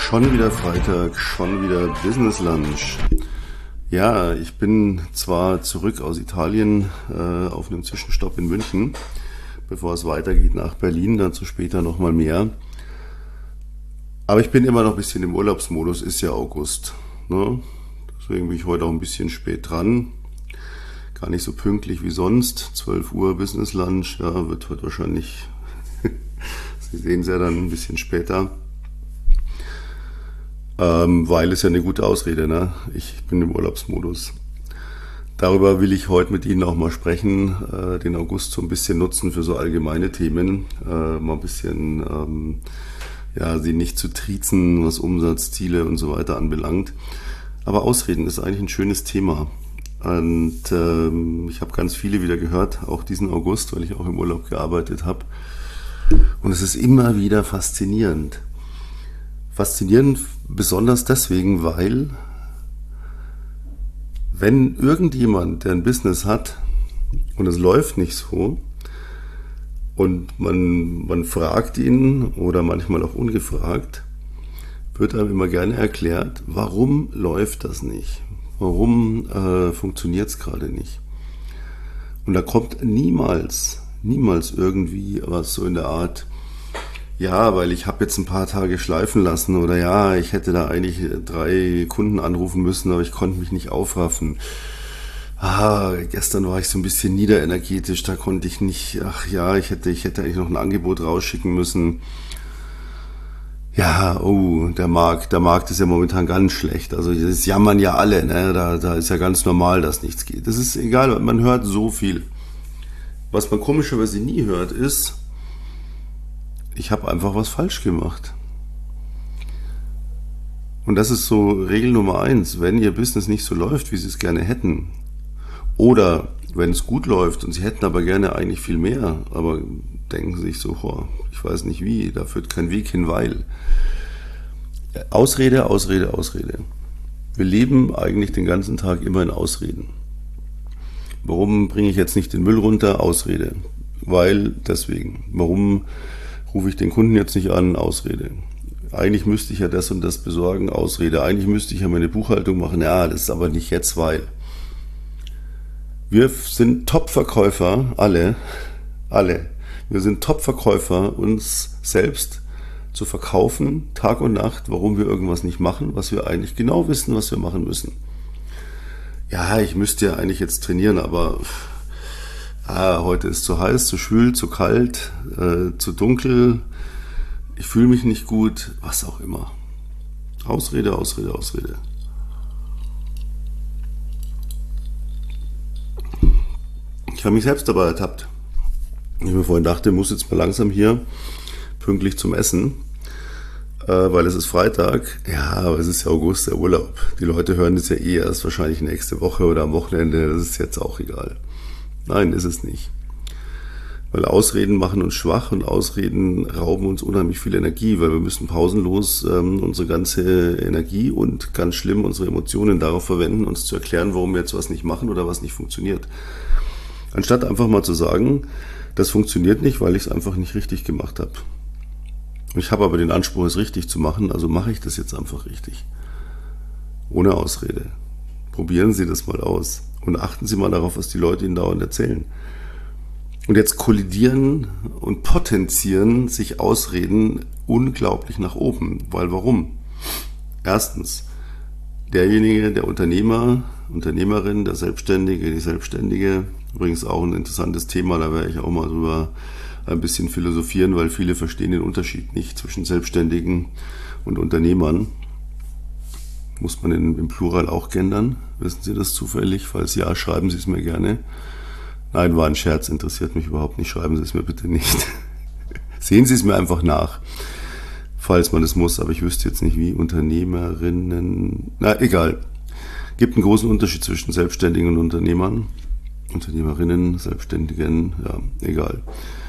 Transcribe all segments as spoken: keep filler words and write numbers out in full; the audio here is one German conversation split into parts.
Schon wieder Freitag, schon wieder Business Lunch. Ja, ich bin zwar zurück aus Italien äh, auf einem Zwischenstopp in München, bevor es weitergeht nach Berlin, dazu später nochmal mehr. Aber ich bin immer noch ein bisschen im Urlaubsmodus, ist ja August. Ne? Deswegen bin ich heute auch ein bisschen spät dran. Gar nicht so pünktlich wie sonst. zwölf Uhr Business Lunch, ja, wird heute wahrscheinlich, Sie sehen es ja dann ein bisschen später. Ähm, weil es ja eine gute Ausrede, ne? Ich bin im Urlaubsmodus. Darüber will ich heute mit Ihnen auch mal sprechen, äh, den August so ein bisschen nutzen für so allgemeine Themen, äh, mal ein bisschen, ähm, ja, Sie nicht zu triezen, was Umsatzziele und so weiter anbelangt. Aber Ausreden ist eigentlich ein schönes Thema. Und ähm, ich habe ganz viele wieder gehört, auch diesen August, weil ich auch im Urlaub gearbeitet habe. Und es ist immer wieder faszinierend. Faszinierend besonders deswegen, weil wenn irgendjemand, der ein Business hat und es läuft nicht so und man, man fragt ihn oder manchmal auch ungefragt, wird einem immer gerne erklärt, warum läuft das nicht? Warum äh, funktioniert es gerade nicht? Und da kommt niemals, niemals irgendwie was so in der Art, ja, weil ich habe jetzt ein paar Tage schleifen lassen oder ja, ich hätte da eigentlich drei Kunden anrufen müssen, aber ich konnte mich nicht aufraffen. Ah, gestern war ich so ein bisschen niederenergetisch, da konnte ich nicht, ach ja, ich hätte, ich hätte eigentlich noch ein Angebot rausschicken müssen. Ja, oh, der Markt, der Markt ist ja momentan ganz schlecht. Also das jammern ja alle, ne? Da, da ist ja ganz normal, dass nichts geht. Das ist egal, man hört so viel. Was man komischerweise nie hört, ist, ich habe einfach was falsch gemacht. Und das ist so Regel Nummer eins. Wenn Ihr Business nicht so läuft, wie Sie es gerne hätten, oder wenn es gut läuft und Sie hätten aber gerne eigentlich viel mehr, aber denken Sie sich so, boah, ich weiß nicht wie, da führt kein Weg hin, weil. Ausrede, Ausrede, Ausrede. Wir leben eigentlich den ganzen Tag immer in Ausreden. Warum bringe ich jetzt nicht den Müll runter? Ausrede. Weil, deswegen. Warum rufe ich den Kunden jetzt nicht an? Ausrede. Eigentlich müsste ich ja das und das besorgen, Ausrede. Eigentlich müsste ich ja meine Buchhaltung machen, ja, das ist aber nicht jetzt, weil. Wir sind Top-Verkäufer, alle, alle. Wir sind Top-Verkäufer, uns selbst zu verkaufen, Tag und Nacht, warum wir irgendwas nicht machen, was wir eigentlich genau wissen, was wir machen müssen. Ja, ich müsste ja eigentlich jetzt trainieren, aber ah, heute ist zu heiß, zu schwül, zu kalt, äh, zu dunkel, ich fühle mich nicht gut, was auch immer. Ausrede, Ausrede, Ausrede. Ich habe mich selbst dabei ertappt. Ich mir vorhin dachte, ich muss jetzt mal langsam hier pünktlich zum Essen, äh, weil es ist Freitag. Ja, aber es ist ja August, der Urlaub. Die Leute hören das ja eh erst wahrscheinlich nächste Woche oder am Wochenende. Das ist jetzt auch egal. Nein, ist es nicht. Weil Ausreden machen uns schwach und Ausreden rauben uns unheimlich viel Energie, weil wir müssen pausenlos ähm, unsere ganze Energie und ganz schlimm unsere Emotionen darauf verwenden, uns zu erklären, warum wir jetzt was nicht machen oder was nicht funktioniert. Anstatt einfach mal zu sagen, das funktioniert nicht, weil ich es einfach nicht richtig gemacht habe. Ich habe aber den Anspruch, es richtig zu machen, also mache ich das jetzt einfach richtig. Ohne Ausrede. Probieren Sie das mal aus und achten Sie mal darauf, was die Leute Ihnen dauernd erzählen. Und jetzt kollidieren und potenzieren sich Ausreden unglaublich nach oben. Weil warum? Erstens, derjenige, der Unternehmer, Unternehmerin, der Selbstständige, die Selbstständige, übrigens auch ein interessantes Thema, da werde ich auch mal drüber ein bisschen philosophieren, weil viele verstehen den Unterschied nicht zwischen Selbstständigen und Unternehmern. Muss man in, im Plural auch gendern? Wissen Sie das zufällig? Falls ja, schreiben Sie es mir gerne. Nein, war ein Scherz, interessiert mich überhaupt nicht, schreiben Sie es mir bitte nicht. Sehen Sie es mir einfach nach, falls man es muss, aber ich wüsste jetzt nicht wie. Unternehmerinnen, na egal. Gibt einen großen Unterschied zwischen Selbstständigen und Unternehmern. Unternehmerinnen, Selbstständigen, ja, egal.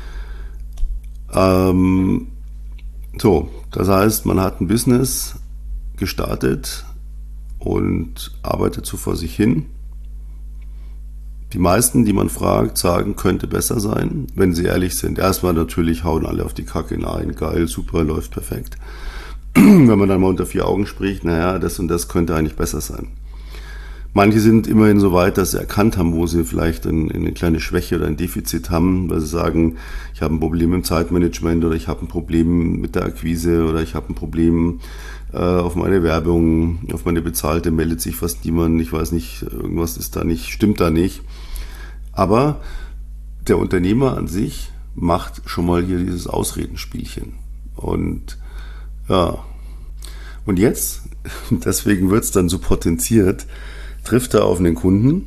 Ähm, so, das heißt, man hat ein Business gestartet und arbeitet so vor sich hin. Die meisten, die man fragt, sagen, könnte besser sein, wenn sie ehrlich sind. Erstmal natürlich hauen alle auf die Kacke, nein, geil, super, läuft perfekt. wenn man dann mal unter vier Augen spricht, naja, das und das könnte eigentlich besser sein. Manche sind immerhin so weit, dass sie erkannt haben, wo sie vielleicht ein, eine kleine Schwäche oder ein Defizit haben, weil sie sagen, ich habe ein Problem im Zeitmanagement oder ich habe ein Problem mit der Akquise oder ich habe ein Problem äh, auf meine Werbung, auf meine bezahlte, meldet sich fast niemand, ich weiß nicht, irgendwas ist da nicht, stimmt da nicht. Aber der Unternehmer an sich macht schon mal hier dieses Ausredenspielchen. Und ja, und jetzt, deswegen wird es dann so potenziert, trifft er auf einen Kunden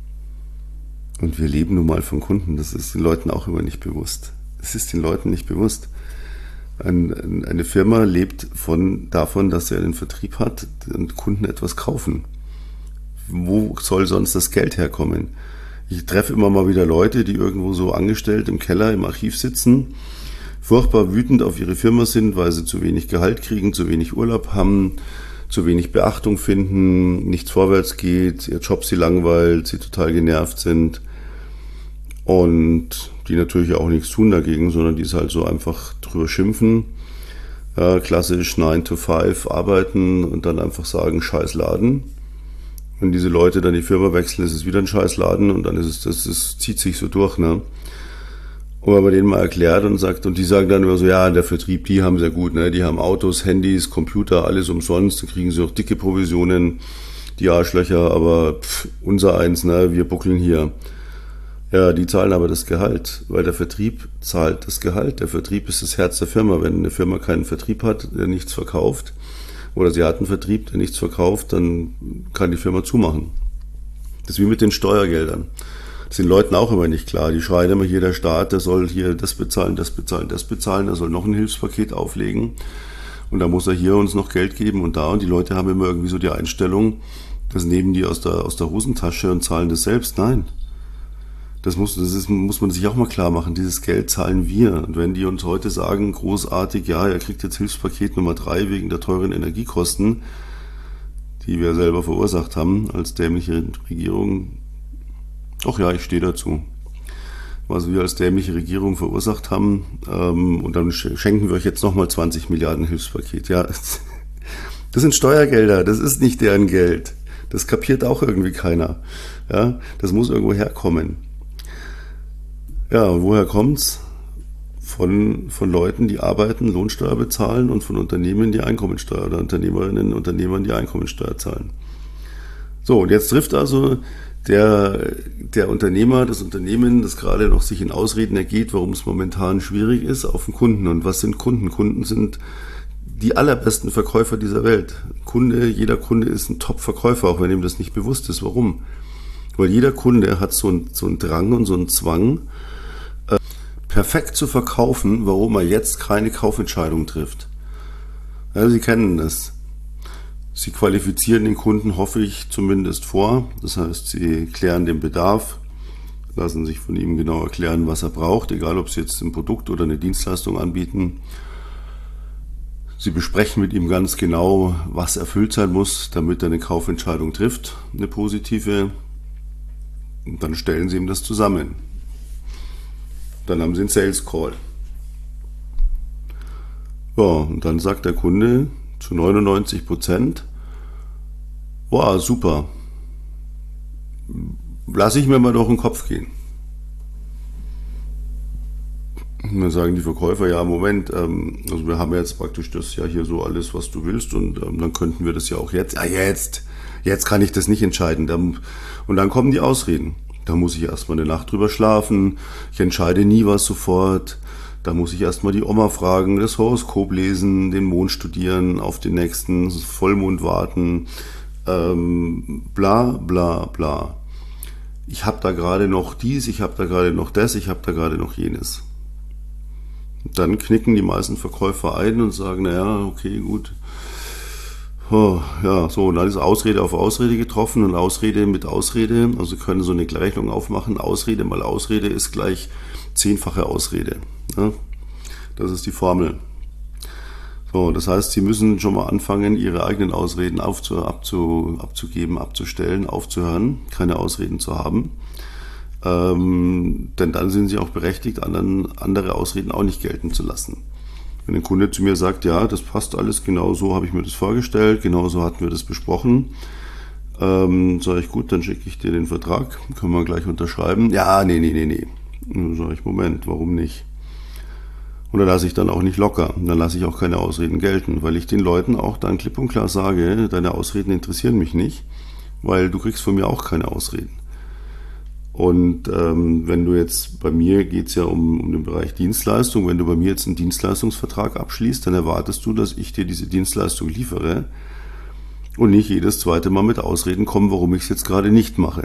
und wir leben nun mal von Kunden, das ist den Leuten auch immer nicht bewusst. Es ist den Leuten nicht bewusst. Ein, eine Firma lebt von, davon, dass sie einen Vertrieb hat und Kunden etwas kaufen. Wo soll sonst das Geld herkommen? Ich treffe immer mal wieder Leute, die irgendwo so angestellt im Keller, im Archiv sitzen, furchtbar wütend auf ihre Firma sind, weil sie zu wenig Gehalt kriegen, zu wenig Urlaub haben, zu wenig Beachtung finden, nichts vorwärts geht, ihr Job sie langweilt, sie total genervt sind und die natürlich auch nichts tun dagegen, sondern die es halt so einfach drüber schimpfen, ja, klassisch nine to five arbeiten und dann einfach sagen, scheiß Laden. Wenn diese Leute dann die Firma wechseln, ist es wieder ein scheiß Laden und dann ist es, das, das zieht sich so durch, ne? Und wenn man denen mal erklärt und sagt, und die sagen dann immer so, ja, der Vertrieb, die haben sehr gut, ne? Die haben Autos, Handys, Computer, alles umsonst, da kriegen sie auch dicke Provisionen, die Arschlöcher, aber pff, unser eins, ne? Wir buckeln hier. Ja, die zahlen aber das Gehalt, weil der Vertrieb zahlt das Gehalt. Der Vertrieb ist das Herz der Firma. Wenn eine Firma keinen Vertrieb hat, der nichts verkauft, oder sie hat einen Vertrieb, der nichts verkauft, dann kann die Firma zumachen. Das ist wie mit den Steuergeldern. Das ist den Leuten auch immer nicht klar. Die schreien immer hier, der Staat, der soll hier das bezahlen, das bezahlen, das bezahlen, der soll noch ein Hilfspaket auflegen und da muss er hier uns noch Geld geben und da. Und die Leute haben immer irgendwie so die Einstellung, das nehmen die aus der, aus der Hosentasche und zahlen das selbst. Nein. Das muss, das ist, muss man sich auch mal klar machen. Dieses Geld zahlen wir. Und wenn die uns heute sagen, großartig, ja, er kriegt jetzt Hilfspaket Nummer drei wegen der teuren Energiekosten, die wir selber verursacht haben als dämliche Regierung. Ach ja, ich stehe dazu. Was wir als dämliche Regierung verursacht haben, ähm, und dann schenken wir euch jetzt nochmal zwanzig Milliarden Hilfspaket. Ja, das sind Steuergelder, das ist nicht deren Geld. Das kapiert auch irgendwie keiner. Ja, das muss irgendwo herkommen. Ja, und woher kommt's? Von, von Leuten, die arbeiten, Lohnsteuer bezahlen und von Unternehmen, die Einkommensteuer oder Unternehmerinnen und Unternehmern, die Einkommensteuer zahlen. So, und jetzt trifft also der, der Unternehmer, das Unternehmen, das gerade noch sich in Ausreden ergeht, warum es momentan schwierig ist, auf den Kunden. Und was sind Kunden? Kunden sind die allerbesten Verkäufer dieser Welt. Kunde, jeder Kunde ist ein Top-Verkäufer, auch wenn ihm das nicht bewusst ist. Warum? Weil jeder Kunde hat so einen, so einen Drang und so einen Zwang, äh, perfekt zu verkaufen, warum er jetzt keine Kaufentscheidung trifft. Ja, Sie kennen das. Sie qualifizieren den Kunden, hoffe ich, zumindest vor. Das heißt, Sie klären den Bedarf, lassen sich von ihm genau erklären, was er braucht, egal ob Sie jetzt ein Produkt oder eine Dienstleistung anbieten. Sie besprechen mit ihm ganz genau, was erfüllt sein muss, damit er eine Kaufentscheidung trifft, eine positive. Und dann stellen Sie ihm das zusammen. Dann haben Sie einen Sales Call. Ja, und dann sagt der Kunde zu neunundneunzig Prozent, wow, super, lasse ich mir mal durch den Kopf gehen. Und dann sagen die Verkäufer, ja, Moment, ähm, also wir haben jetzt praktisch das ja hier so alles, was du willst und ähm, dann könnten wir das ja auch jetzt, ja jetzt, jetzt kann ich das nicht entscheiden. Dann, und dann kommen die Ausreden. Da muss ich erstmal eine Nacht drüber schlafen, ich entscheide nie was sofort. Da muss ich erstmal die Oma fragen, das Horoskop lesen, den Mond studieren, auf den nächsten Vollmond warten, ähm, bla bla bla. Ich habe da gerade noch dies, ich habe da gerade noch das, ich habe da gerade noch jenes. Und dann knicken die meisten Verkäufer ein und sagen, naja, okay, gut. Oh, ja, so, und dann ist Ausrede auf Ausrede getroffen und Ausrede mit Ausrede, also können so eine Gleichung aufmachen, Ausrede mal Ausrede ist gleich zehnfache Ausrede. Ja, das ist die Formel. So, das heißt, Sie müssen schon mal anfangen, Ihre eigenen Ausreden aufzu, abzu, abzugeben, abzustellen, aufzuhören, keine Ausreden zu haben. Ähm, denn dann sind Sie auch berechtigt, anderen, andere Ausreden auch nicht gelten zu lassen. Wenn ein Kunde zu mir sagt, ja, das passt alles, genau so habe ich mir das vorgestellt, genau so hatten wir das besprochen, ähm, sage ich, gut, dann schicke ich dir den Vertrag, können wir gleich unterschreiben. Ja, nee, nee, nee, nee. Dann sage ich, Moment, warum nicht? Und da lasse ich dann auch nicht locker. Dann lasse ich auch keine Ausreden gelten, weil ich den Leuten auch dann klipp und klar sage, deine Ausreden interessieren mich nicht, weil du kriegst von mir auch keine Ausreden. Und ähm, wenn du jetzt, bei mir geht es ja um, um den Bereich Dienstleistung, wenn du bei mir jetzt einen Dienstleistungsvertrag abschließt, dann erwartest du, dass ich dir diese Dienstleistung liefere und nicht jedes zweite Mal mit Ausreden komme, warum ich es jetzt gerade nicht mache.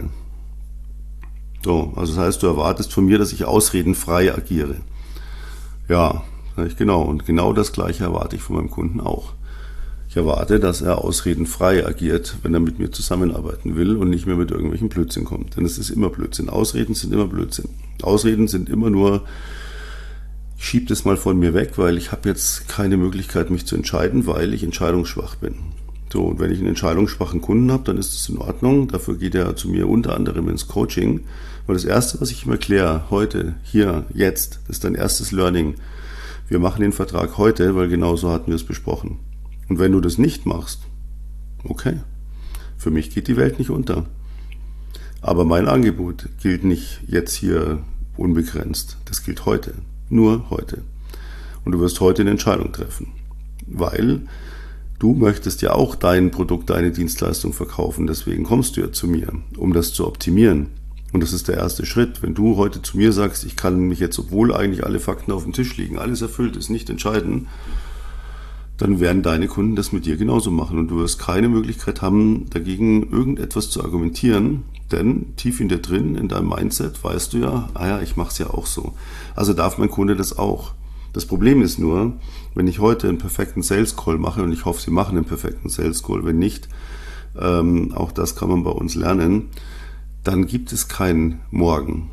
So, also das heißt, du erwartest von mir, dass ich ausredenfrei agiere. Ja, sag ich, genau. Und genau das Gleiche erwarte ich von meinem Kunden auch. Ich erwarte, dass er ausredenfrei agiert, wenn er mit mir zusammenarbeiten will und nicht mehr mit irgendwelchen Blödsinn kommt. Denn es ist immer Blödsinn. Ausreden sind immer Blödsinn. Ausreden sind immer nur, ich schiebe das mal von mir weg, weil ich habe jetzt keine Möglichkeit, mich zu entscheiden, weil ich entscheidungsschwach bin. So, und wenn ich einen entscheidungsschwachen Kunden habe, dann ist das in Ordnung. Dafür geht er zu mir unter anderem ins Coaching. Weil das Erste, was ich ihm erkläre, heute, hier, jetzt, das ist dein erstes Learning. Wir machen den Vertrag heute, weil genau so hatten wir es besprochen. Und wenn du das nicht machst, okay, für mich geht die Welt nicht unter. Aber mein Angebot gilt nicht jetzt hier unbegrenzt. Das gilt heute, nur heute. Und du wirst heute eine Entscheidung treffen, weil du möchtest ja auch dein Produkt, deine Dienstleistung verkaufen. Deswegen kommst du ja zu mir, um das zu optimieren. Und das ist der erste Schritt. Wenn du heute zu mir sagst, ich kann mich jetzt, obwohl eigentlich alle Fakten auf dem Tisch liegen, alles erfüllt ist, nicht entscheiden, dann werden deine Kunden das mit dir genauso machen. Und du wirst keine Möglichkeit haben, dagegen irgendetwas zu argumentieren, denn tief in dir drin, in deinem Mindset, weißt du ja, ah ja, ich mache es ja auch so. Also darf mein Kunde das auch. Das Problem ist nur, wenn ich heute einen perfekten Sales Call mache, und ich hoffe, Sie machen einen perfekten Sales Call, wenn nicht, ähm, auch das kann man bei uns lernen, dann gibt es kein Morgen.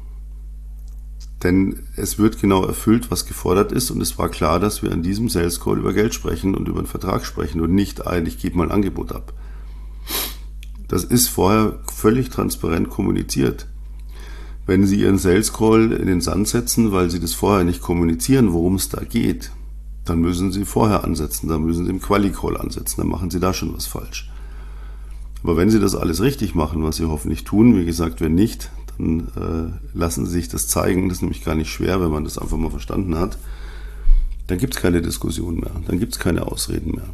Denn es wird genau erfüllt, was gefordert ist, und es war klar, dass wir an diesem Sales Call über Geld sprechen und über einen Vertrag sprechen und nicht ein, ich gebe mal ein Angebot ab. Das ist vorher völlig transparent kommuniziert. Wenn Sie Ihren Sales Call in den Sand setzen, weil Sie das vorher nicht kommunizieren, worum es da geht, dann müssen Sie vorher ansetzen, dann müssen Sie im Quali-Call ansetzen, dann machen Sie da schon was falsch. Aber wenn Sie das alles richtig machen, was Sie hoffentlich tun, wie gesagt, wenn nicht, dann äh, lassen Sie sich das zeigen. Das ist nämlich gar nicht schwer, wenn man das einfach mal verstanden hat. Dann gibt es keine Diskussion mehr, dann gibt es keine Ausreden mehr.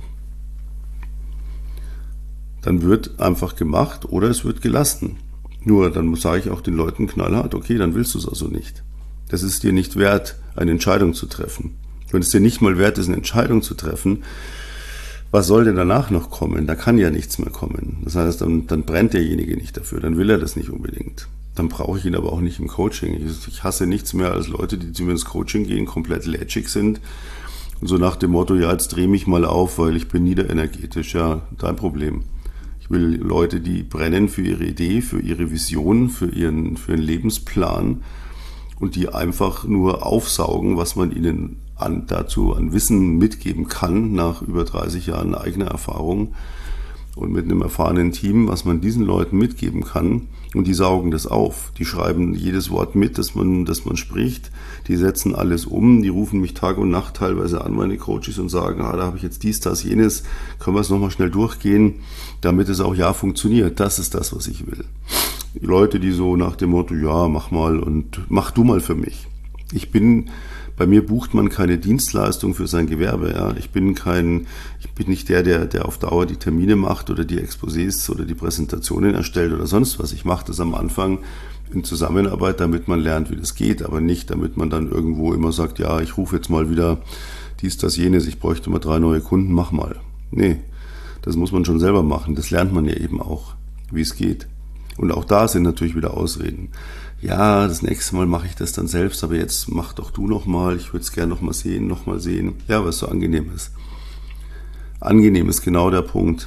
Dann wird einfach gemacht oder es wird gelassen. Nur dann sage ich auch den Leuten knallhart, okay, dann willst du es also nicht. Das ist dir nicht wert, eine Entscheidung zu treffen. Wenn es dir nicht mal wert ist, eine Entscheidung zu treffen, was soll denn danach noch kommen? Da kann ja nichts mehr kommen. Das heißt, dann, dann brennt derjenige nicht dafür, dann will er das nicht unbedingt. Dann brauche ich ihn aber auch nicht im Coaching. Ich, ich hasse nichts mehr als Leute, die zu mir ins Coaching gehen, komplett lätschig sind. Und so nach dem Motto, ja, jetzt dreh mich mal auf, weil ich bin niederenergetisch. Ja, dein Problem. Ich will Leute, die brennen für ihre Idee, für ihre Vision, für ihren, für ihren Lebensplan und die einfach nur aufsaugen, was man ihnen an, dazu an Wissen mitgeben kann, nach über dreißig Jahren eigener Erfahrung und mit einem erfahrenen Team, was man diesen Leuten mitgeben kann. Und die saugen das auf. Die schreiben jedes Wort mit, das man, das man spricht. Die setzen alles um. Die rufen mich Tag und Nacht teilweise an, meine Coaches, und sagen, ah, da habe ich jetzt dies, das, jenes. Können wir es nochmal schnell durchgehen, damit es auch ja funktioniert. Das ist das, was ich will. Die Leute, die so nach dem Motto, ja, mach mal und mach du mal für mich. Ich bin... Bei mir bucht man keine Dienstleistung für sein Gewerbe. Ja. Ich bin kein, ich bin nicht der, der, der auf Dauer die Termine macht oder die Exposés oder die Präsentationen erstellt oder sonst was. Ich mache das am Anfang in Zusammenarbeit, damit man lernt, wie das geht, aber nicht, damit man dann irgendwo immer sagt, ja, ich rufe jetzt mal wieder dies, das, jenes, ich bräuchte mal drei neue Kunden, mach mal. Nee, das muss man schon selber machen. Das lernt man ja eben auch, wie es geht. Und auch da sind natürlich wieder Ausreden. Ja, das nächste Mal mache ich das dann selbst, aber jetzt mach doch du nochmal, ich würde es gerne nochmal sehen, nochmal sehen. Ja, was so angenehm ist. Angenehm ist genau der Punkt.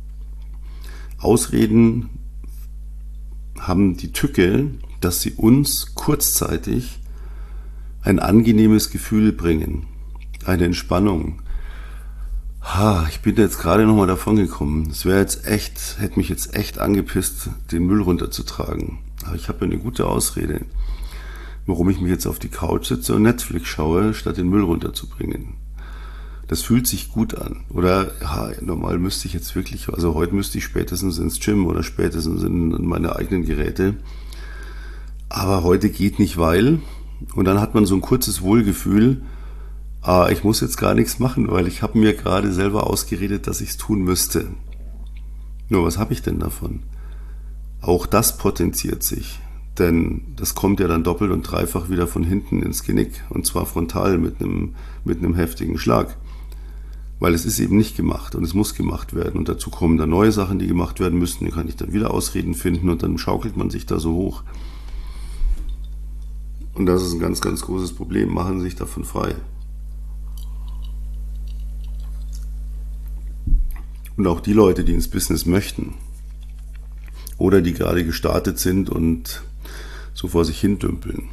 Ausreden haben die Tücke, dass sie uns kurzzeitig ein angenehmes Gefühl bringen, eine Entspannung. Ha, ich bin jetzt gerade nochmal davon gekommen. Es wäre jetzt echt, hätte mich jetzt echt angepisst, den Müll runterzutragen. Aber ich habe eine gute Ausrede, warum ich mich jetzt auf die Couch sitze und Netflix schaue, statt den Müll runterzubringen. Das fühlt sich gut an. Oder ja, normal müsste ich jetzt wirklich, also heute müsste ich spätestens ins Gym oder spätestens in meine eigenen Geräte. Aber heute geht nicht, weil. Und dann hat man so ein kurzes Wohlgefühl, ah, ich muss jetzt gar nichts machen, weil ich habe mir gerade selber ausgeredet, dass ich es tun müsste. Nur was habe ich denn davon? Auch das potenziert sich. Denn das kommt ja dann doppelt und dreifach wieder von hinten ins Genick. Und zwar frontal mit einem, mit einem heftigen Schlag. Weil es ist eben nicht gemacht und es muss gemacht werden. Und dazu kommen dann neue Sachen, die gemacht werden müssen. Die kann ich dann wieder Ausreden finden und dann schaukelt man sich da so hoch. Und das ist ein ganz, ganz großes Problem. Machen Sie sich davon frei. Und auch die Leute, die ins Business möchten oder die gerade gestartet sind und so vor sich hin dümpeln.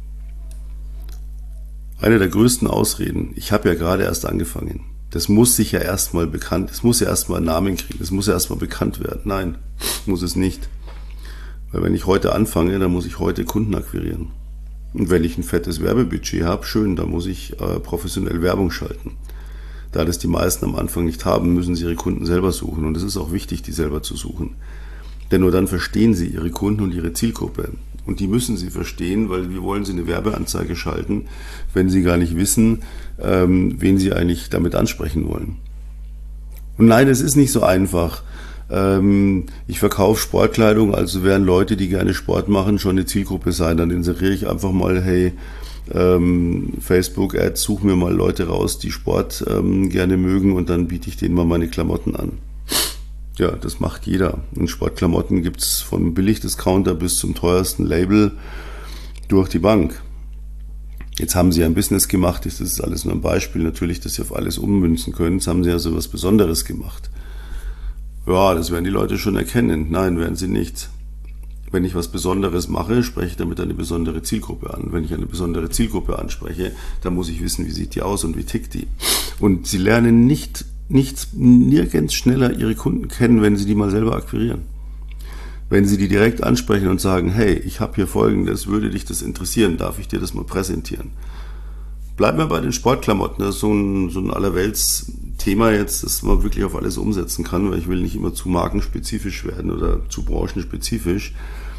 Eine der größten Ausreden, ich habe ja gerade erst angefangen. Das muss sich ja erstmal bekannt, es muss ja erstmal einen Namen kriegen, es muss ja erstmal bekannt werden. Nein, muss es nicht. Weil wenn ich heute anfange, dann muss ich heute Kunden akquirieren. Und wenn ich ein fettes Werbebudget habe, schön, dann muss ich äh, professionell Werbung schalten. Da das die meisten am Anfang nicht haben, müssen sie ihre Kunden selber suchen. Und es ist auch wichtig, die selber zu suchen. Denn nur dann verstehen sie ihre Kunden und ihre Zielgruppe. Und die müssen sie verstehen, weil wie wollen sie eine Werbeanzeige schalten, wenn sie gar nicht wissen, ähm, wen sie eigentlich damit ansprechen wollen. Und nein, es ist nicht so einfach. Ähm, ich verkaufe Sportkleidung, also werden Leute, die gerne Sport machen, schon eine Zielgruppe sein. Dann inseriere ich einfach mal, hey, ähm, Facebook-Ads, such mir mal Leute raus, die Sport ähm, gerne mögen und dann biete ich denen mal meine Klamotten an. Ja, das macht jeder. In Sportklamotten gibt es vom Billigdiscounter bis zum teuersten Label durch die Bank. Jetzt haben sie ein Business gemacht, das ist alles nur ein Beispiel, natürlich, dass sie auf alles ummünzen können. Jetzt haben sie also was Besonderes gemacht. Ja, das werden die Leute schon erkennen. Nein, werden sie nicht. Wenn ich was Besonderes mache, spreche ich damit eine besondere Zielgruppe an. Wenn ich eine besondere Zielgruppe anspreche, dann muss ich wissen, wie sieht die aus und wie tickt die. Und sie lernen nicht nichts, nirgends schneller ihre Kunden kennen, wenn sie die mal selber akquirieren. Wenn sie die direkt ansprechen und sagen, hey, ich habe hier Folgendes, würde dich das interessieren, darf ich dir das mal präsentieren? Bleiben wir bei den Sportklamotten, das ist so ein, so ein allerwelts-Thema jetzt, das man wirklich auf alles umsetzen kann, weil ich will nicht immer zu markenspezifisch werden oder zu branchenspezifisch.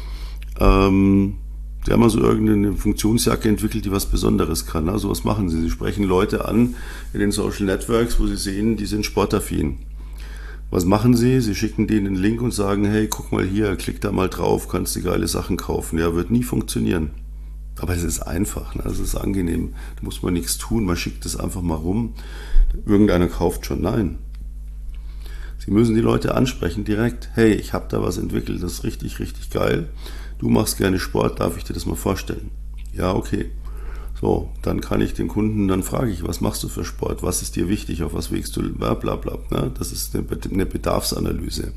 Ähm, Sie haben also irgendeine Funktionsjacke entwickelt, die was Besonderes kann. Also was machen Sie? Sie sprechen Leute an in den Social Networks, wo Sie sehen, die sind sportaffin. Was machen Sie? Sie schicken denen einen Link und sagen, hey, guck mal hier, klick da mal drauf, kannst du geile Sachen kaufen. Ja, wird nie funktionieren. Aber es ist einfach, ne? Es ist angenehm. Da muss man nichts tun, man schickt es einfach mal rum. Irgendeiner kauft schon. Nein. Sie müssen die Leute ansprechen direkt. Hey, ich habe da was entwickelt, das ist richtig, richtig geil. Du machst gerne Sport, darf ich dir das mal vorstellen? Ja, okay. So, dann kann ich den Kunden, dann frage ich, was machst du für Sport? Was ist dir wichtig? Auf was wägst du? Bla, bla, bla. Ne? Das ist eine Bedarfsanalyse.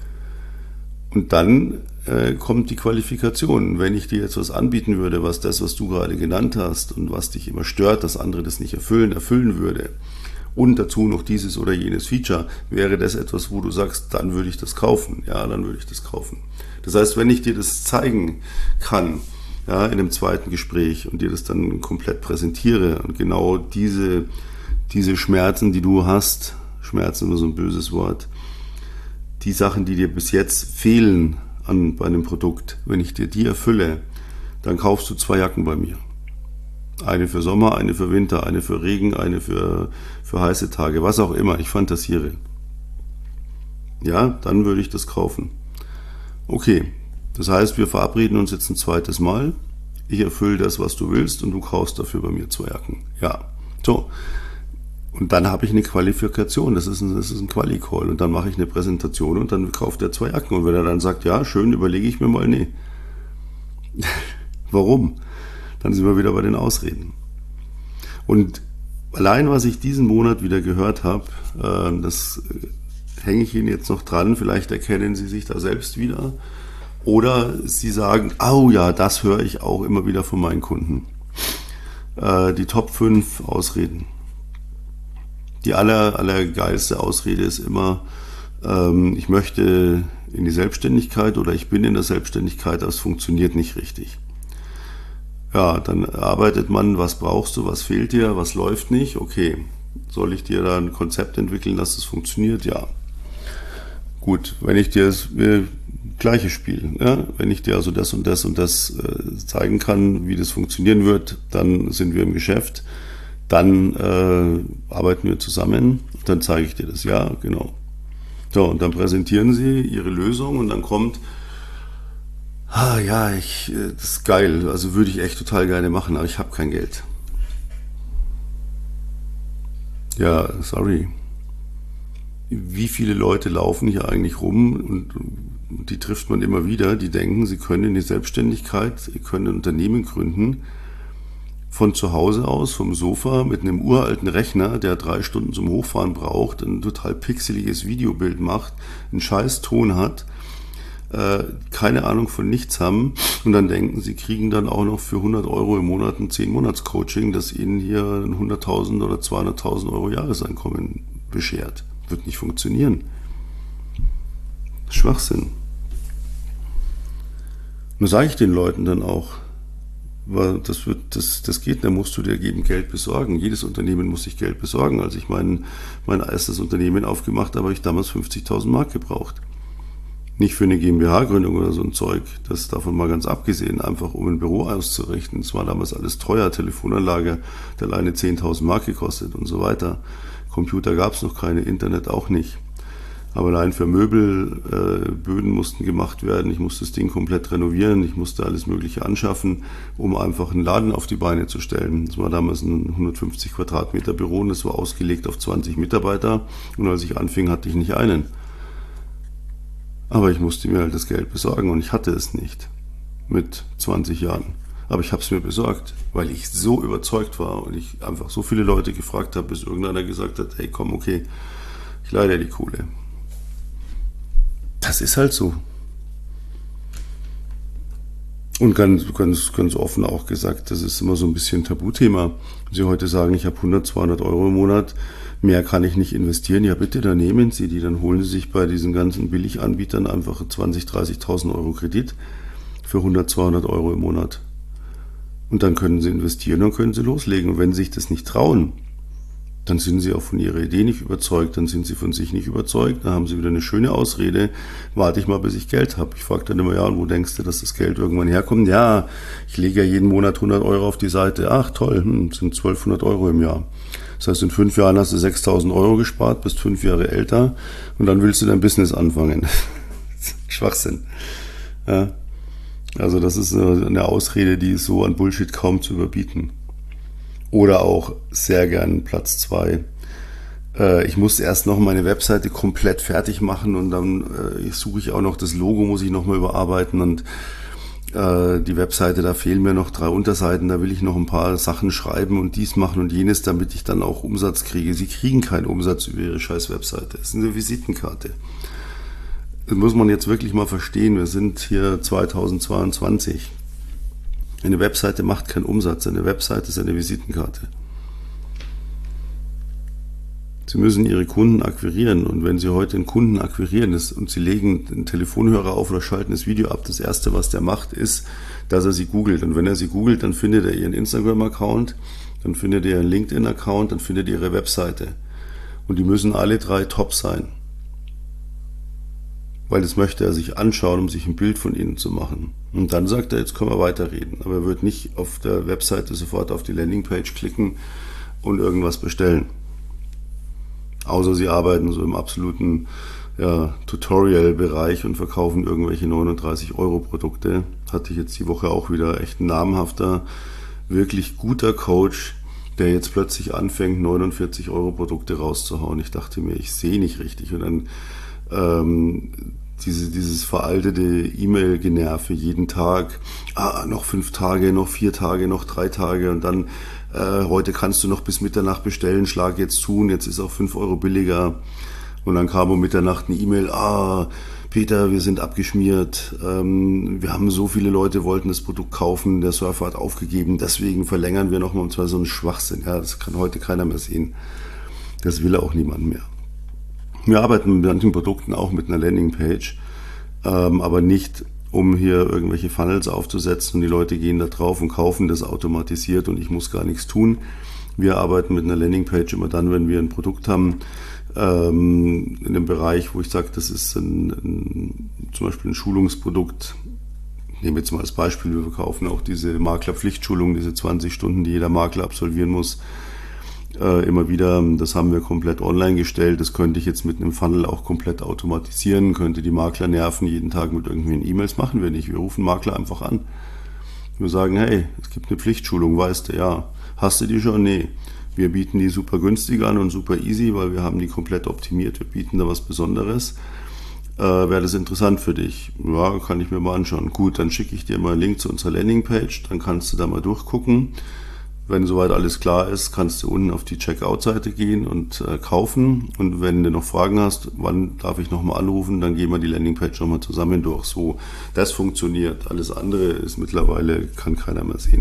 Und dann äh, kommt die Qualifikation. Wenn ich dir jetzt was anbieten würde, was das, was du gerade genannt hast und was dich immer stört, dass andere das nicht erfüllen, erfüllen würde, und dazu noch dieses oder jenes Feature, wäre das etwas, wo du sagst, dann würde ich das kaufen. Ja, dann würde ich das kaufen. Das heißt, wenn ich dir das zeigen kann, ja, in einem zweiten Gespräch und dir das dann komplett präsentiere und genau diese, diese Schmerzen, die du hast, Schmerzen ist immer so ein böses Wort, die Sachen, die dir bis jetzt fehlen an, bei einem Produkt, wenn ich dir die erfülle, dann kaufst du zwei Jacken bei mir. Eine für Sommer, eine für Winter, eine für Regen, eine für, für heiße Tage, was auch immer, ich fantasiere. Ja, dann würde ich das kaufen. Okay, das heißt, wir verabreden uns jetzt ein zweites Mal. Ich erfülle das, was du willst und du kaufst dafür bei mir zwei Jacken. Ja, so. Und dann habe ich eine Qualifikation, das ist ein, das ist ein Quali-Call. Und dann mache ich eine Präsentation und dann kauft er zwei Jacken. Und wenn er dann sagt, ja, schön, überlege ich mir mal, nee. Warum? Dann sind wir wieder bei den Ausreden. Und allein, was ich diesen Monat wieder gehört habe, äh, das hänge ich Ihnen jetzt noch dran, vielleicht erkennen Sie sich da selbst wieder. Oder Sie sagen, oh ja, das höre ich auch immer wieder von meinen Kunden. Äh, die Top fünf Ausreden. Die aller, allergeilste Ausrede ist immer, ähm, ich möchte in die Selbstständigkeit oder ich bin in der Selbstständigkeit, das funktioniert nicht richtig. Ja, dann arbeitet man, was brauchst du, was fehlt dir, was läuft nicht, okay. Soll ich dir da ein Konzept entwickeln, dass das funktioniert? Ja. Gut, wenn ich dir das äh, gleiche Spiel, ja? Wenn ich dir also das und das und das äh, zeigen kann, wie das funktionieren wird, dann sind wir im Geschäft, dann äh, arbeiten wir zusammen, dann zeige ich dir das, ja, genau. So, und dann präsentieren sie ihre Lösung und dann kommt, ah ja, ich, äh, das ist geil, also würde ich echt total gerne machen, aber ich habe kein Geld. Ja, sorry. Wie viele Leute laufen hier eigentlich rum und die trifft man immer wieder, die denken, sie können in die Selbstständigkeit, sie können ein Unternehmen gründen, von zu Hause aus, vom Sofa, mit einem uralten Rechner, der drei Stunden zum Hochfahren braucht, ein total pixeliges Videobild macht, einen scheiß Ton hat, äh, keine Ahnung von nichts haben und dann denken, sie kriegen dann auch noch für hundert Euro im Monat ein zehn Monats Coaching, das ihnen hier ein hunderttausend oder zweihunderttausend Euro Jahreseinkommen beschert. Wird nicht funktionieren. Schwachsinn. Nur sage ich den Leuten dann auch, weil das wird, das, das geht, da musst du dir eben Geld besorgen. Jedes Unternehmen muss sich Geld besorgen. Als ich mein, mein erstes Unternehmen aufgemacht habe, habe ich damals fünfzigtausend Mark gebraucht. Nicht für eine GmbH-Gründung oder so ein Zeug, das davon mal ganz abgesehen, einfach um ein Büro auszurichten. Es war damals alles teuer, Telefonanlage hat alleine zehntausend Mark gekostet und so weiter. Computer gab es noch keine, Internet auch nicht. Aber allein für Möbel, äh, Böden mussten gemacht werden, ich musste das Ding komplett renovieren, ich musste alles Mögliche anschaffen, um einfach einen Laden auf die Beine zu stellen. Das war damals ein hundertfünfzig Quadratmeter Büro und das war ausgelegt auf zwanzig Mitarbeiter und als ich anfing, hatte ich nicht einen. Aber ich musste mir halt das Geld besorgen und ich hatte es nicht mit zwanzig Jahren. Aber ich habe es mir besorgt, weil ich so überzeugt war und ich einfach so viele Leute gefragt habe, bis irgendeiner gesagt hat, hey komm, okay, ich leihe dir die Kohle. Das ist halt so. Und ganz, ganz, ganz offen auch gesagt, das ist immer so ein bisschen ein Tabuthema. Wenn Sie heute sagen, ich habe hundert, zweihundert Euro im Monat, mehr kann ich nicht investieren. Ja bitte, dann nehmen Sie die, dann holen Sie sich bei diesen ganzen Billiganbietern einfach zwanzigtausend, dreißigtausend Euro Kredit für hundert, zweihundert Euro im Monat. Und dann können Sie investieren, dann können Sie loslegen. Und wenn Sie sich das nicht trauen, dann sind Sie auch von Ihrer Idee nicht überzeugt, dann sind Sie von sich nicht überzeugt, dann haben Sie wieder eine schöne Ausrede, warte ich mal, bis ich Geld habe. Ich frage dann immer, ja, und wo denkst du, dass das Geld irgendwann herkommt? Ja, ich lege ja jeden Monat hundert Euro auf die Seite. Ach toll, hm, sind zwölfhundert Euro im Jahr. Das heißt, in fünf Jahren hast du sechstausend Euro gespart, bist fünf Jahre älter und dann willst du dein Business anfangen. Schwachsinn. Ja. Also das ist eine Ausrede, die ist so an Bullshit kaum zu überbieten. Oder auch sehr gern Platz zwei. Ich muss erst noch meine Webseite komplett fertig machen und dann äh, suche ich auch noch das Logo, muss ich nochmal überarbeiten und äh, die Webseite, da fehlen mir noch drei Unterseiten, da will ich noch ein paar Sachen schreiben und dies machen und jenes, damit ich dann auch Umsatz kriege. Sie kriegen keinen Umsatz über Ihre scheiß Webseite. Das ist eine Visitenkarte. Das muss man jetzt wirklich mal verstehen. Wir sind hier zweitausendzweiundzwanzig. Eine Webseite macht keinen Umsatz. Eine Webseite ist eine Visitenkarte. Sie müssen Ihre Kunden akquirieren. Und wenn Sie heute einen Kunden akquirieren und Sie legen den Telefonhörer auf oder schalten das Video ab, das Erste, was der macht, ist, dass er Sie googelt. Und wenn er Sie googelt, dann findet er Ihren Instagram-Account, dann findet er Ihren LinkedIn-Account, dann findet er Ihre Webseite. Und die müssen alle drei top sein. Weil das möchte er sich anschauen, um sich ein Bild von Ihnen zu machen. Und dann sagt er, jetzt können wir weiterreden. Aber er wird nicht auf der Webseite sofort auf die Landingpage klicken und irgendwas bestellen. Außer Sie arbeiten so im absoluten ja, Tutorial-Bereich und verkaufen irgendwelche neununddreißig Euro Produkte. Hatte ich jetzt die Woche auch wieder echt ein namhafter, wirklich guter Coach, der jetzt plötzlich anfängt, neunundvierzig Euro Produkte rauszuhauen. Ich dachte mir, ich sehe nicht richtig. Und dann ähm, diese, dieses veraltete E-Mail-Generve jeden Tag. Ah, noch fünf Tage, noch vier Tage, noch drei Tage und dann äh, heute kannst du noch bis Mitternacht bestellen, schlag jetzt zu und jetzt ist auch fünf Euro billiger. Und dann kam um Mitternacht eine E-Mail, ah, Peter, wir sind abgeschmiert, ähm, wir haben so viele Leute, wollten das Produkt kaufen, der Surfer hat aufgegeben, deswegen verlängern wir nochmal, und zwar so ein Schwachsinn. Ja, das kann heute keiner mehr sehen. Das will auch niemand mehr. Wir arbeiten mit manchen Produkten auch mit einer Landingpage, ähm, aber nicht, um hier irgendwelche Funnels aufzusetzen und die Leute gehen da drauf und kaufen das automatisiert und ich muss gar nichts tun, Wir arbeiten mit einer Landingpage immer dann, wenn wir ein Produkt haben, ähm, in dem Bereich, wo ich sage, das ist ein, ein, zum Beispiel ein Schulungsprodukt. Ich nehme jetzt mal als Beispiel, wir verkaufen auch diese Maklerpflichtschulung, diese zwanzig Stunden, die jeder Makler absolvieren muss, äh, immer wieder. Das haben wir komplett online gestellt. Das könnte ich jetzt mit einem Funnel auch komplett automatisieren, könnte die Makler nerven, jeden Tag mit irgendwelchen E-Mails. Machen wir nicht. Wir rufen Makler einfach an. Wir sagen, hey, es gibt eine Pflichtschulung, weißt du, ja. Hast du die schon? Nee. Wir bieten die super günstig an und super easy, weil wir haben die komplett optimiert. Wir bieten da was Besonderes. Äh, Wäre das interessant für dich? Ja, kann ich mir mal anschauen. Gut, dann schicke ich dir mal einen Link zu unserer Landingpage, dann kannst du da mal durchgucken. Wenn soweit alles klar ist, kannst du unten auf die Checkout-Seite gehen und äh, kaufen. Und wenn du noch Fragen hast, wann darf ich nochmal anrufen, dann gehen wir die Landingpage nochmal zusammen durch. So, das funktioniert. Alles andere ist mittlerweile, kann keiner mehr sehen.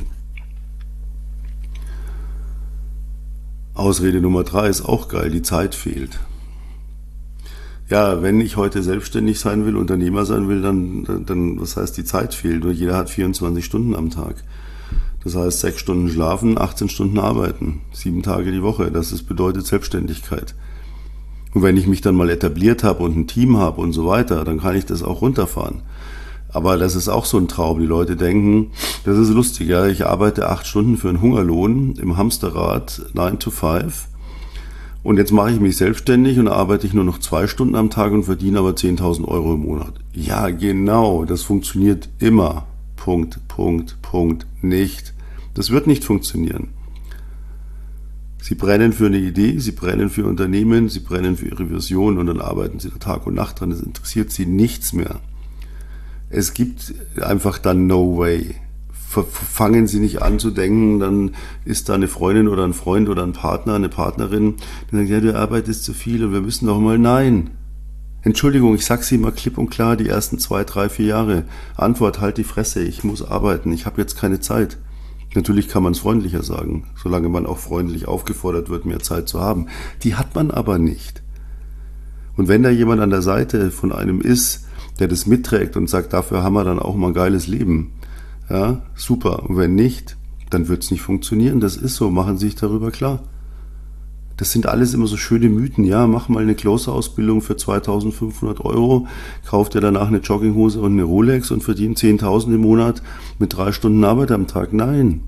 Ausrede Nummer drei ist auch geil, die Zeit fehlt. Ja, wenn ich heute selbstständig sein will, Unternehmer sein will, dann, dann was heißt die Zeit fehlt? Jeder hat vierundzwanzig Stunden am Tag. Das heißt sechs Stunden schlafen, achtzehn Stunden arbeiten, sieben Tage die Woche. Das ist, bedeutet Selbstständigkeit. Und wenn ich mich dann mal etabliert habe und ein Team habe und so weiter, dann kann ich das auch runterfahren. Aber das ist auch so ein Traum. Die Leute denken, das ist lustig, ja, ich arbeite acht Stunden für einen Hungerlohn im Hamsterrad, nine to five. Und jetzt mache ich mich selbstständig und arbeite ich nur noch zwei Stunden am Tag und verdiene aber zehntausend Euro im Monat. Ja, genau, das funktioniert immer. Punkt, Punkt, Punkt, nicht. Das wird nicht funktionieren. Sie brennen für eine Idee, sie brennen für Unternehmen, sie brennen für ihre Vision und dann arbeiten sie Tag und Nacht dran. Es interessiert sie nichts mehr. Es gibt einfach dann no way. Fangen Sie nicht an zu denken, dann ist da eine Freundin oder ein Freund oder ein Partner, eine Partnerin, die sagt, ja, du arbeitest zu viel und wir müssen doch mal, nein. Entschuldigung, ich sag's Ihnen mal klipp und klar, die ersten zwei, drei, vier Jahre. Antwort, halt die Fresse, ich muss arbeiten, ich habe jetzt keine Zeit. Natürlich kann man es freundlicher sagen, solange man auch freundlich aufgefordert wird, mehr Zeit zu haben. Die hat man aber nicht. Und wenn da jemand an der Seite von einem ist, der das mitträgt und sagt, dafür haben wir dann auch mal ein geiles Leben, ja, super. Und wenn nicht, dann wird es nicht funktionieren. Das ist so, machen Sie sich darüber klar. Das sind alles immer so schöne Mythen. Ja, mach mal eine Closer-Ausbildung für zweitausendfünfhundert Euro, kauf dir danach eine Jogginghose und eine Rolex und verdient zehntausend im Monat mit drei Stunden Arbeit am Tag. Nein.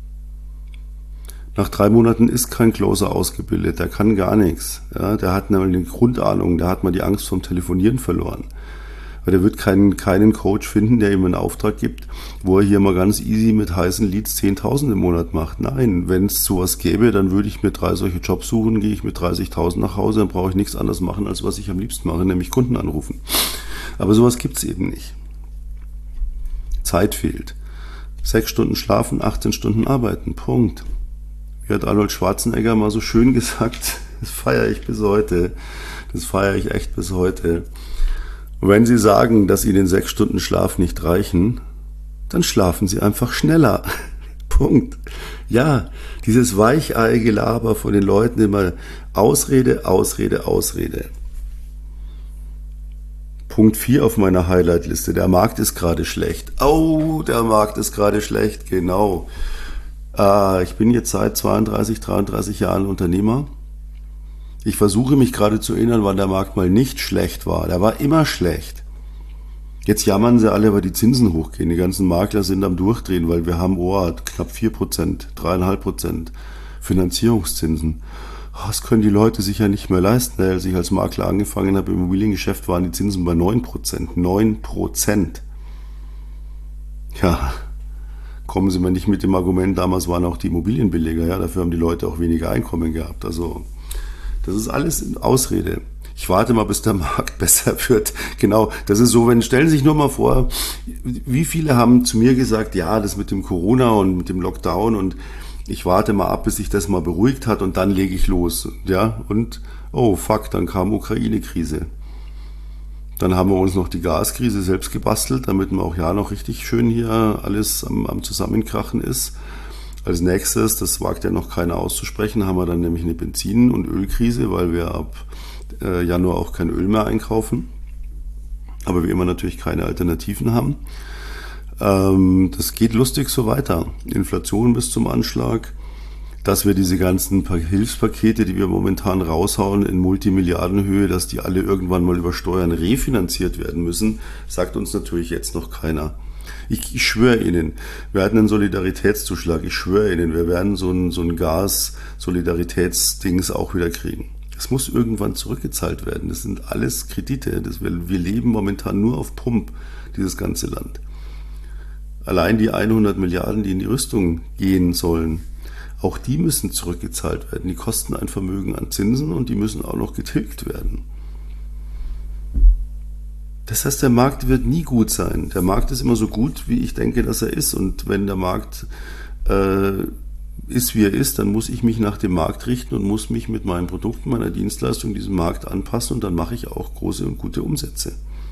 Nach drei Monaten ist kein Closer ausgebildet. Der kann gar nichts. Ja, der hat eine Grundahnung. Der hat mal die Angst vom Telefonieren verloren. Weil der wird keinen, keinen Coach finden, der ihm einen Auftrag gibt, wo er hier mal ganz easy mit heißen Leads zehntausend im Monat macht. Nein, wenn es sowas gäbe, dann würde ich mir drei solche Jobs suchen, gehe ich mit dreißigtausend nach Hause, dann brauche ich nichts anderes machen, als was ich am liebsten mache, nämlich Kunden anrufen. Aber sowas gibt's eben nicht. Zeit fehlt. Sechs Stunden schlafen, achtzehn Stunden arbeiten. Punkt. Wie hat Arnold Schwarzenegger mal so schön gesagt, das feiere ich bis heute. Das feiere ich echt bis heute. Und wenn Sie sagen, dass Ihnen sechs Stunden Schlaf nicht reichen, dann schlafen Sie einfach schneller. Punkt. Ja, dieses Weichei-Gelaber von den Leuten immer Ausrede, Ausrede, Ausrede. Punkt vier auf meiner Highlight-Liste. Der Markt ist gerade schlecht. Oh, der Markt ist gerade schlecht, genau. Äh, ich bin jetzt seit zweiunddreißig, dreiunddreißig Jahren Unternehmer. Ich versuche mich gerade zu erinnern, wann der Markt mal nicht schlecht war. Der war immer schlecht. Jetzt jammern sie alle, weil die Zinsen hochgehen. Die ganzen Makler sind am Durchdrehen, weil wir haben oh, knapp vier Prozent, drei Komma fünf Prozent Finanzierungszinsen. Oh, das können die Leute sich ja nicht mehr leisten. Als ich als Makler angefangen habe im Immobiliengeschäft, waren die Zinsen bei neun Prozent. neun Prozent. Ja, kommen Sie mal nicht mit dem Argument, damals waren auch die Immobilien billiger. Ja, dafür haben die Leute auch weniger Einkommen gehabt. Also das ist alles Ausrede. Ich warte mal, bis der Markt besser wird. Genau, das ist so, wenn, stellen Sie sich nur mal vor, wie viele haben zu mir gesagt, ja, das mit dem Corona und mit dem Lockdown und ich warte mal ab, bis sich das mal beruhigt hat und dann lege ich los. Ja, und oh fuck, dann kam Ukraine-Krise. Dann haben wir uns noch die Gaskrise selbst gebastelt, damit man auch ja noch richtig schön hier alles am, am Zusammenkrachen ist. Als nächstes, das wagt ja noch keiner auszusprechen, haben wir dann nämlich eine Benzin- und Ölkrise, weil wir ab äh, Januar auch kein Öl mehr einkaufen. Aber wie immer natürlich keine Alternativen haben. Ähm, das geht lustig so weiter. Inflation bis zum Anschlag. dass wir diese ganzen Hilfspakete, die wir momentan raushauen in Multimilliardenhöhe, dass die alle irgendwann mal über Steuern refinanziert werden müssen, sagt uns natürlich jetzt noch keiner. Ich, ich schwöre Ihnen, wir hatten einen Solidaritätszuschlag, ich schwöre Ihnen, wir werden so ein, so ein Gas-Solidaritätsdings auch wieder kriegen. Es muss irgendwann zurückgezahlt werden. Das sind alles Kredite. Das wir, wir leben momentan nur auf Pump, dieses ganze Land. Allein die hundert Milliarden, die in die Rüstung gehen sollen, auch die müssen zurückgezahlt werden. Die kosten ein Vermögen an Zinsen und die müssen auch noch getilgt werden. Das heißt, der Markt wird nie gut sein. Der Markt ist immer so gut, wie ich denke, dass er ist. Und wenn der Markt äh, ist, wie er ist, dann muss ich mich nach dem Markt richten und muss mich mit meinen Produkten, meiner Dienstleistung diesem Markt anpassen und dann mache ich auch große und gute Umsätze.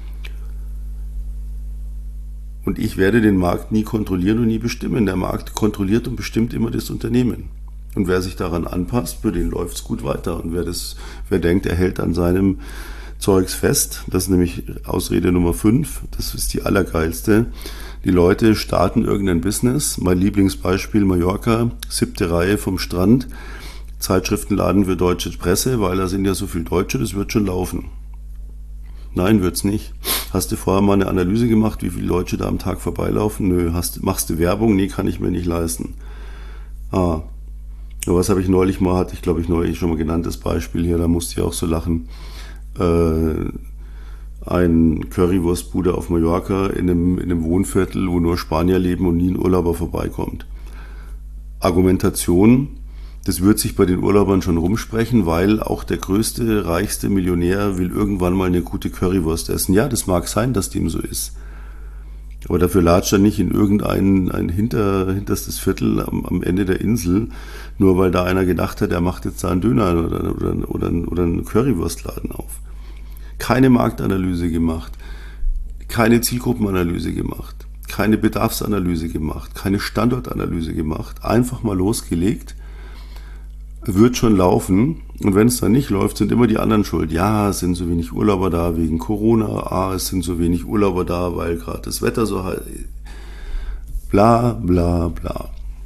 Und ich werde den Markt nie kontrollieren und nie bestimmen. Der Markt kontrolliert und bestimmt immer das Unternehmen. Und wer sich daran anpasst, für den läuft es gut weiter. Und wer das, wer denkt, er hält an seinem Zeugs fest, das ist nämlich Ausrede Nummer fünf, das ist die allergeilste. Die Leute starten irgendein Business. Mein Lieblingsbeispiel Mallorca, siebte Reihe vom Strand, Zeitschriftenladen für deutsche Presse, weil da sind ja so viele Deutsche, das wird schon laufen. Nein, wird's nicht. Hast du vorher mal eine Analyse gemacht, wie viele Deutsche da am Tag vorbeilaufen? Nö. Hast, machst du Werbung? Nee, kann ich mir nicht leisten. Ah. Aber was habe ich neulich mal, hatte ich glaube ich neulich schon mal genannt, das Beispiel hier, da musste ich auch so lachen. Äh, ein Currywurstbude auf Mallorca in einem, in einem Wohnviertel, wo nur Spanier leben und nie ein Urlauber vorbeikommt. Argumentation: Das wird sich bei den Urlaubern schon rumsprechen, weil auch der größte, reichste Millionär will irgendwann mal eine gute Currywurst essen. Ja, das mag sein, dass dem so ist. Aber dafür latscht er nicht in irgendein ein hinter, hinterstes Viertel am, am Ende der Insel, nur weil da einer gedacht hat, er macht jetzt da einen Döner oder, oder, oder, oder einen Currywurstladen auf. Keine Marktanalyse gemacht, keine Zielgruppenanalyse gemacht, keine Bedarfsanalyse gemacht, keine Standortanalyse gemacht, einfach mal losgelegt. Wird schon laufen, und wenn es dann nicht läuft, sind immer die anderen schuld. Ja, es sind so wenig Urlauber da wegen Corona, ah, es sind so wenig Urlauber da, weil gerade das Wetter so heiß ist. Bla, bla, bla.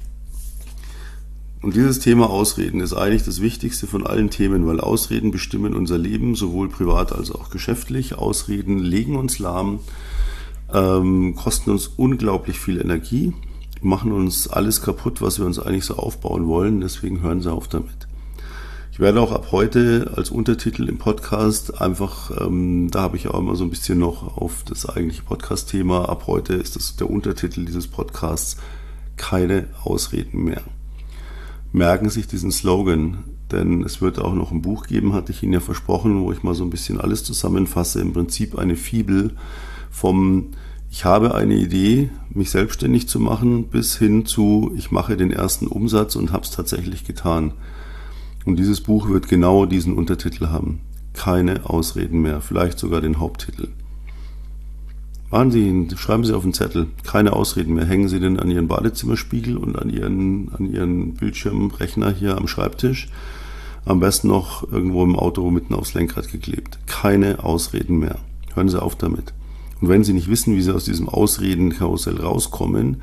Und dieses Thema Ausreden ist eigentlich das Wichtigste von allen Themen, weil Ausreden bestimmen unser Leben, sowohl privat als auch geschäftlich. Ausreden legen uns lahm, ähm, kosten uns unglaublich viel Energie, machen uns alles kaputt, was wir uns eigentlich so aufbauen wollen. Deswegen hören Sie auf damit. Ich werde auch ab heute als Untertitel im Podcast einfach, ähm, da habe ich auch immer so ein bisschen noch auf das eigentliche Podcast-Thema, ab heute ist das der Untertitel dieses Podcasts: Keine Ausreden mehr. Merken Sie sich diesen Slogan, denn es wird auch noch ein Buch geben, hatte ich Ihnen ja versprochen, wo ich mal so ein bisschen alles zusammenfasse. Im Prinzip eine Fibel vom Ich habe eine Idee, mich selbstständig zu machen, bis hin zu ich mache den ersten Umsatz und habe es tatsächlich getan. Und dieses Buch wird genau diesen Untertitel haben. Keine Ausreden mehr, vielleicht sogar den Haupttitel. Machen Sie ihn, schreiben Sie auf den Zettel, keine Ausreden mehr. Hängen Sie den an Ihren Badezimmerspiegel und an Ihren, an Ihren Bildschirmrechner hier am Schreibtisch. Am besten noch irgendwo im Auto mitten aufs Lenkrad geklebt. Keine Ausreden mehr. Hören Sie auf damit. Und wenn Sie nicht wissen, wie Sie aus diesem Ausredenkarussell rauskommen,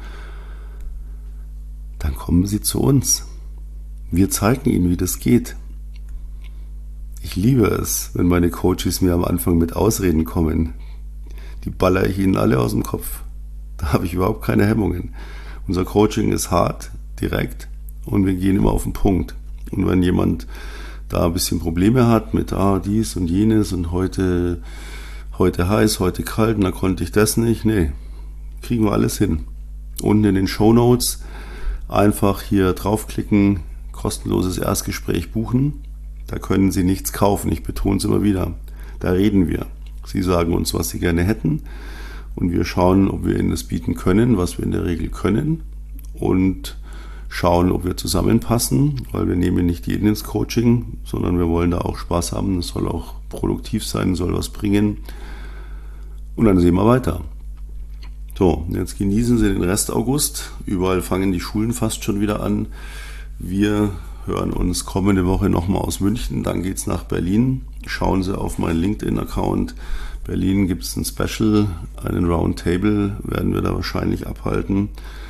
dann kommen Sie zu uns. Wir zeigen Ihnen, wie das geht. Ich liebe es, wenn meine Coaches mir am Anfang mit Ausreden kommen. Die baller ich ihnen alle aus dem Kopf. Da habe ich überhaupt keine Hemmungen. Unser Coaching ist hart, direkt und wir gehen immer auf den Punkt. Und wenn jemand da ein bisschen Probleme hat mit ah, dies und jenes und heute, heute heiß, heute kalt und da konnte ich das nicht, nee, kriegen wir alles hin. Unten in den Shownotes einfach hier draufklicken, kostenloses Erstgespräch buchen. Da können Sie nichts kaufen, ich betone es immer wieder. Da reden wir. Sie sagen uns, was Sie gerne hätten und wir schauen, ob wir Ihnen das bieten können, was wir in der Regel können und schauen, ob wir zusammenpassen, weil wir nehmen nicht jeden ins Coaching, sondern wir wollen da auch Spaß haben, es soll auch produktiv sein, soll was bringen und dann sehen wir weiter. So, jetzt genießen Sie den Rest August, überall fangen die Schulen fast schon wieder an. Wir hören uns kommende Woche nochmal aus München, dann geht's nach Berlin. Schauen Sie auf meinen LinkedIn-Account. Berlin gibt es ein Special, einen Roundtable werden wir da wahrscheinlich abhalten.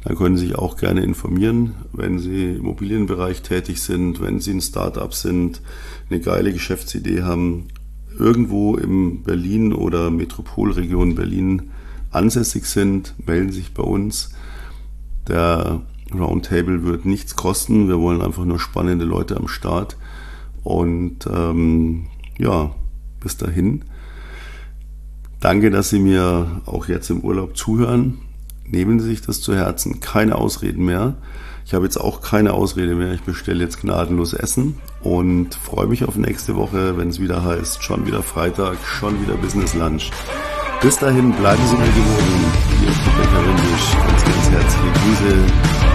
dann können Sie sich auch gerne informieren, wenn Sie im Immobilienbereich tätig sind, wenn Sie ein Start-up sind, eine geile Geschäftsidee haben, irgendwo im Berlin oder Metropolregion Berlin ansässig sind, melden Sie sich bei uns. Der Roundtable wird nichts kosten. Wir wollen einfach nur spannende Leute am Start. Und ähm, ja, bis dahin. Danke, dass Sie mir auch jetzt im Urlaub zuhören. Nehmen Sie sich das zu Herzen. Keine Ausreden mehr. Ich habe jetzt auch keine Ausrede mehr. Ich bestelle jetzt gnadenlos Essen und freue mich auf nächste Woche, wenn es wieder heißt, schon wieder Freitag, schon wieder Business Lunch. Bis dahin, bleiben Sie mir gewogen. Ihr Becker Windisch, ganz, ganz herzliche Grüße.